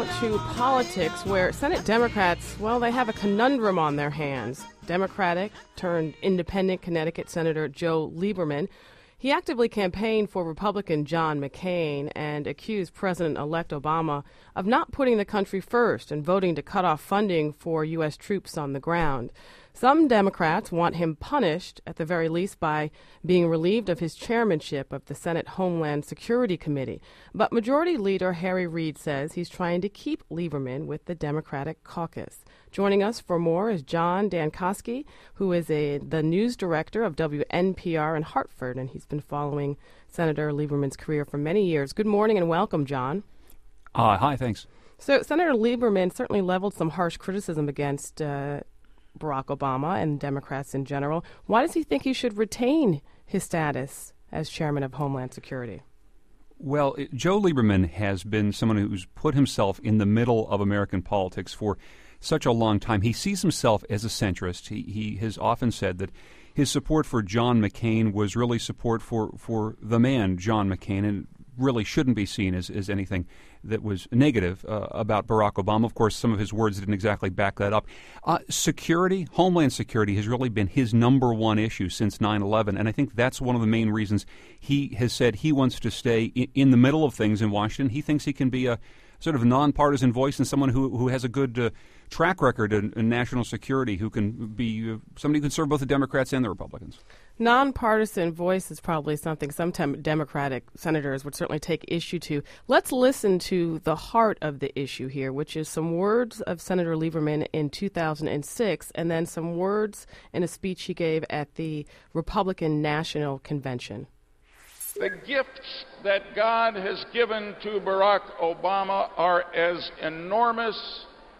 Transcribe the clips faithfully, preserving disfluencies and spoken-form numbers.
to politics, where Senate Democrats, well, they have a conundrum on their hands. Democratic turned independent Connecticut Senator Joe Lieberman. He actively campaigned for Republican John McCain and accused President-elect Obama of not putting the country first and voting to cut off funding for U S troops on the ground. Some Democrats want him punished, at the very least, by being relieved of his chairmanship of the Senate Homeland Security Committee. But Majority Leader Harry Reid says he's trying to keep Lieberman with the Democratic caucus. Joining us for more is John Dankosky, who is a, the news director of W N P R in Hartford, and he's been following Senator Lieberman's career for many years. Good morning and welcome, John. Uh, hi, thanks. So Senator Lieberman certainly leveled some harsh criticism against uh, Barack Obama and Democrats in general. Why does he think he should retain his status as chairman of Homeland Security? Well, it, Joe Lieberman has been someone who's put himself in the middle of American politics for such a long time. He sees himself as a centrist. He, he has often said that his support for John McCain was really support for, for the man, John McCain, and really shouldn't be seen as, as anything that was negative uh, about Barack Obama. Of course, some of his words didn't exactly back that up. Uh, security, Homeland Security, has really been his number one issue since nine eleven, and I think that's one of the main reasons he has said he wants to stay in, in the middle of things in Washington. He thinks he can be a sort of nonpartisan voice and someone who, who has a good uh, track record in, in national security, who can be uh, somebody who can serve both the Democrats and the Republicans. Nonpartisan voice is probably something some Democratic senators would certainly take issue to. Let's listen to the heart of the issue here, which is some words of Senator Lieberman in two thousand six and then some words in a speech he gave at the Republican National Convention. The gifts that God has given to Barack Obama are as enormous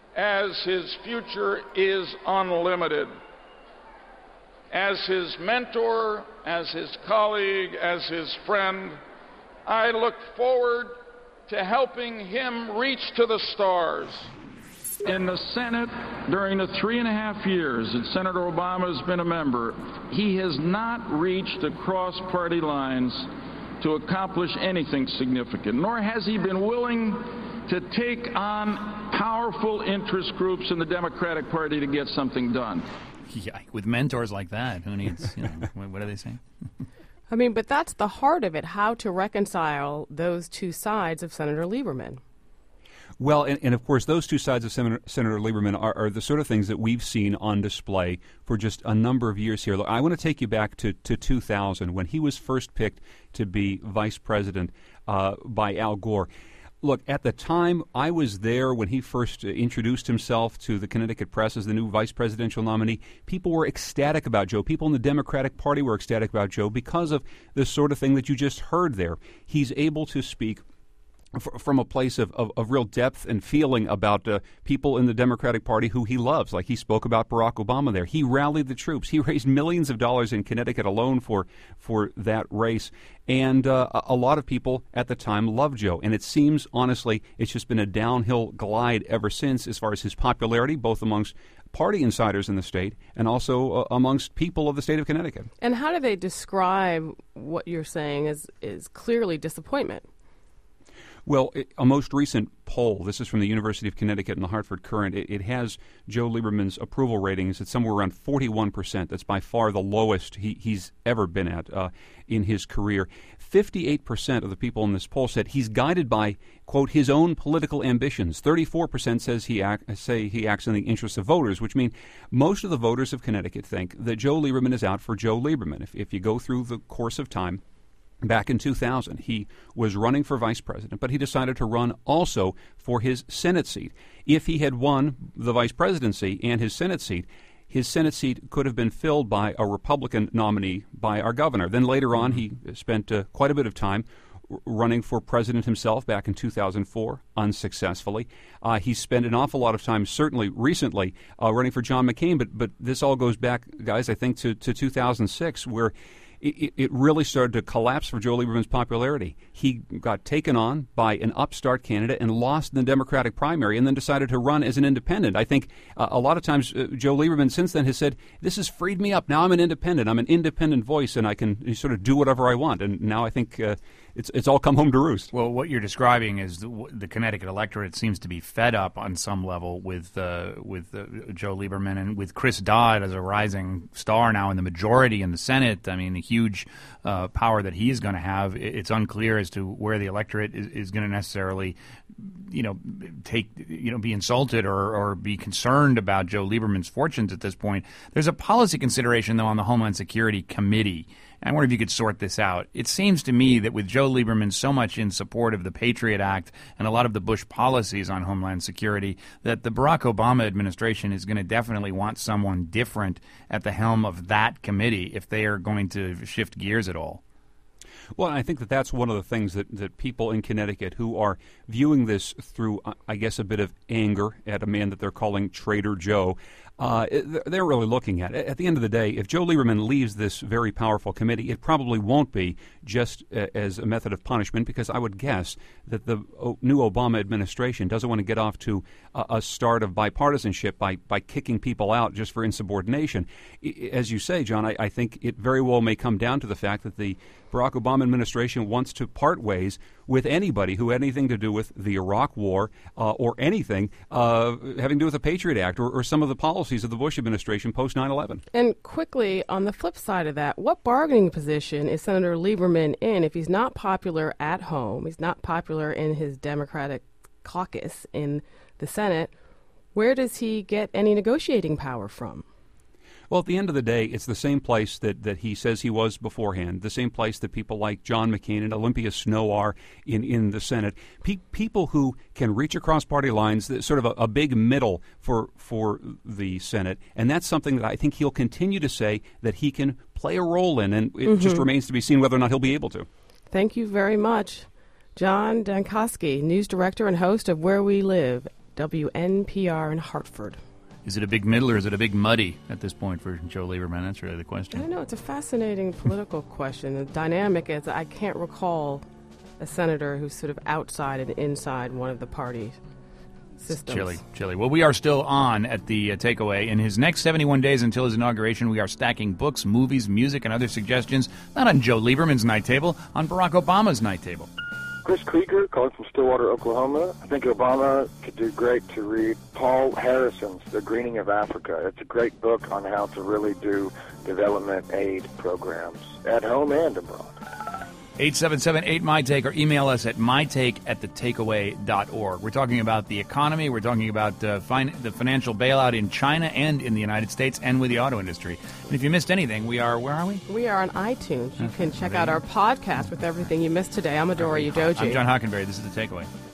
as his future is unlimited. As his mentor, as his colleague, as his friend, I look forward to helping him reach to the stars. In the Senate, during the three and a half years that Senator Obama has been a member, he has not reached across party lines to accomplish anything significant, nor has he been willing to take on powerful interest groups in the Democratic Party to get something done. Yeah, with mentors like that, who needs, you know, what are they saying? I mean, but that's the heart of it, how to reconcile those two sides of Senator Lieberman. Well, and, and of course, those two sides of Senator, Senator Lieberman are, are the sort of things that we've seen on display for just a number of years here. Look, I want to take you back to, to two thousand, when he was first picked to be vice president uh, by Al Gore. Look, at the time, I was there when he first uh, introduced himself to the Connecticut press as the new vice presidential nominee. People were ecstatic about Joe. People in the Democratic Party were ecstatic about Joe because of the sort of thing that you just heard there. He's able to speak from a place of, of, of real depth and feeling about uh, people in the Democratic Party who he loves, like he spoke about Barack Obama there. He rallied the troops. He raised millions of dollars in Connecticut alone for for that race. And uh, a lot of people at the time loved Joe. And it seems, honestly, it's just been a downhill glide ever since as far as his popularity, both amongst party insiders in the state and also uh, amongst people of the state of Connecticut. And how do they describe what you're saying as is clearly disappointment? Well, it, a most recent poll, this is from the University of Connecticut and the Hartford Courant, it, it has Joe Lieberman's approval ratings at somewhere around forty-one percent. That's by far the lowest he, he's ever been at uh, in his career. fifty-eight percent of the people in this poll said he's guided by, quote, his own political ambitions. thirty-four percent says he act, say he acts in the interests of voters, which mean most of the voters of Connecticut think that Joe Lieberman is out for Joe Lieberman. If, if you go through the course of time, back in two thousand, he was running for vice president, but he decided to run also for his Senate seat. If he had won the vice presidency and his Senate seat, his Senate seat could have been filled by a Republican nominee, by our governor. Then later on, he spent uh, quite a bit of time running for president himself back in two thousand four, unsuccessfully. Uh, he spent an awful lot of time, certainly recently, uh, running for John McCain, but but this all goes back, guys, I think to, to two thousand six, where It, it really started to collapse for Joe Lieberman's popularity. He got taken on by an upstart candidate and lost in the Democratic primary and then decided to run as an independent. I think uh, a lot of times uh, Joe Lieberman since then has said, this has freed me up. Now I'm an independent. I'm an independent voice and I can sort of do whatever I want. And now I think uh, it's it's all come home to roost. Well, what you're describing is the, the Connecticut electorate seems to be fed up on some level with uh, with uh, Joe Lieberman and with Chris Dodd as a rising star now in the majority in the Senate. I mean, the huge uh, power that he is going to have. It's unclear as to where the electorate is, is going to necessarily, you know, take you know be insulted or, or be concerned about Joe Lieberman's fortunes at this point. There's a policy consideration though on the Homeland Security Committee. I wonder if you could sort this out. It seems to me that with Joe Lieberman so much in support of the Patriot Act and a lot of the Bush policies on Homeland Security, that the Barack Obama administration is going to definitely want someone different at the helm of that committee if they are going to shift gears at all. Well, I think that that's one of the things that, that people in Connecticut who are viewing this through, I guess, a bit of anger at a man that they're calling Trader Joe, uh, they're really looking at. At the end of the day, if Joe Lieberman leaves this very powerful committee, it probably won't be just as a method of punishment, because I would guess that the new Obama administration doesn't want to get off to a start of bipartisanship by, by kicking people out just for insubordination. As you say, John, I, I think it very well may come down to the fact that the Barack Obama administration wants to part ways with anybody who had anything to do with the Iraq War uh, or anything uh, having to do with the Patriot Act or, or some of the policies of the Bush administration post nine eleven. And quickly, on the flip side of that, what bargaining position is Senator Lieberman in if he's not popular at home, he's not popular in his Democratic caucus in the Senate? Where does he get any negotiating power from? Well, at the end of the day, it's the same place that, that he says he was beforehand, the same place that people like John McCain and Olympia Snowe are in, in the Senate. Pe- people who can reach across party lines, sort of a, a big middle for, for the Senate. And that's something that I think he'll continue to say that he can play a role in, and it mm-hmm. just remains to be seen whether or not he'll be able to. Thank you very much. John Dankosky, news director and host of Where We Live, W N P R in Hartford. Is it a big middle or is it a big muddy at this point for Joe Lieberman? That's really the question. I know. It's a fascinating political question. The dynamic is I can't recall a senator who's sort of outside and inside one of the party systems. Chilly, chilly. Well, we are still on at the uh, Takeaway. In his next seventy-one days until his inauguration, we are stacking books, movies, music, and other suggestions, not on Joe Lieberman's night table, on Barack Obama's night table. Chris Krieger, calling from Stillwater, Oklahoma. I think Obama could do great to read Paul Harrison's The Greening of Africa. It's a great book on how to really do development aid programs at home and abroad. eight seven seven eight M Y Take or email us at mytake at the takeaway dot org. We're talking about the economy. We're talking about uh, fin- the financial bailout in China and in the United States and with the auto industry. And if you missed anything, we are, where are we? We are on iTunes. You can check out our podcast with everything you missed today. I'm Adora Udoji. I'm John Hockenberry. This is The Takeaway.